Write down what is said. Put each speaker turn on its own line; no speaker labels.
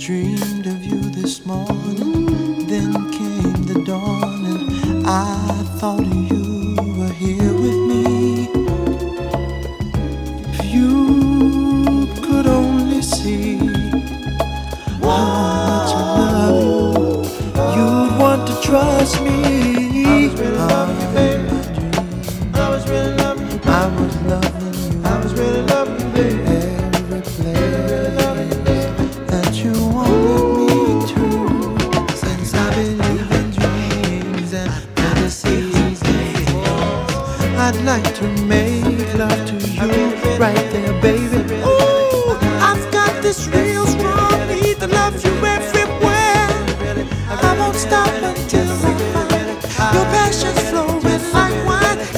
Dreamed of you this morning, then came the dawn, and I thought you were here with me. If you could only see how much I love you, you'd want to trust me. I was really loving you, baby. I was really loving you. I was loving you. I was really loving you, baby. Every place that you wanted me to. Since I believe in dreams and fantasies, I'd like to make love to you right there, baby.